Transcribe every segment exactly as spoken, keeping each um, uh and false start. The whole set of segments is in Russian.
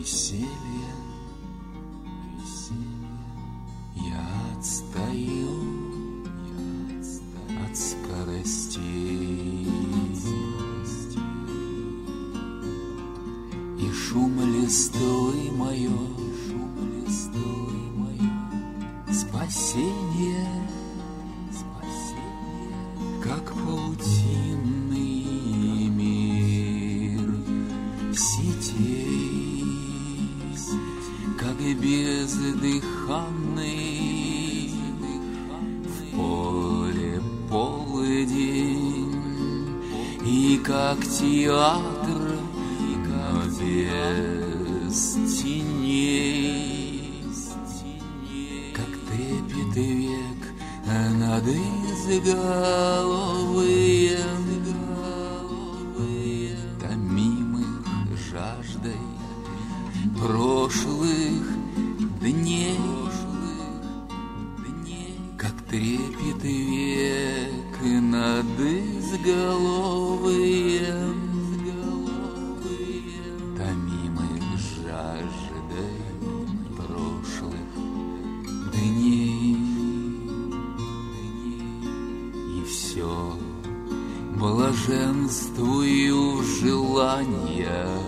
веселье, веселье. Я отстаю, я отстаю от скоростей, и шум листвы мое, шум листвы мое, спасение, спасение, как паутинный мир сетей, как бездыханный в поле полдень, и как театр, но без теней, как трепет век над изголовьем, томимых жаждой прошлых дней, как трепет век над изголовьем, томимых жаждой прошлых дней. И все блаженствую в желаниях,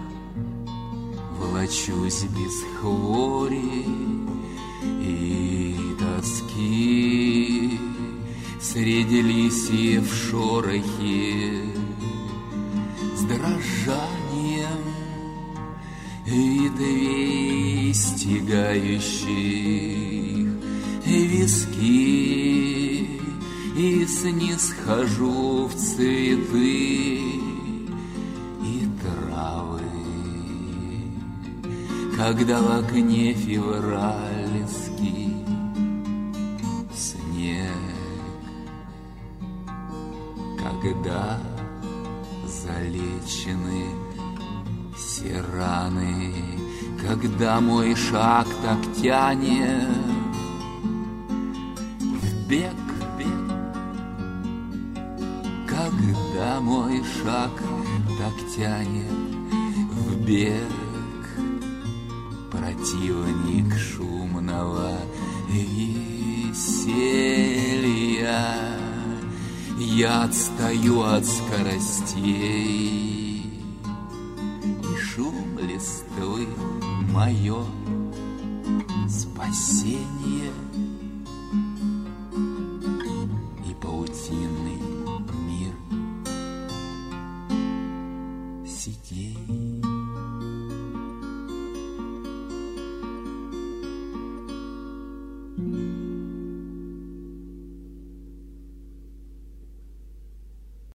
волочусь без хвори и тоски среди листьев шорохи, с дрожанием ветвей стягающих виски, и снисхожу в цветы и травы, когда в окне февральский снег, когда залечены все раны, когда мой шаг так тянет в бег, когда мой шаг так тянет в бег, противник шумного веселья, я отстаю от скоростей, и шум листвы мое спасение.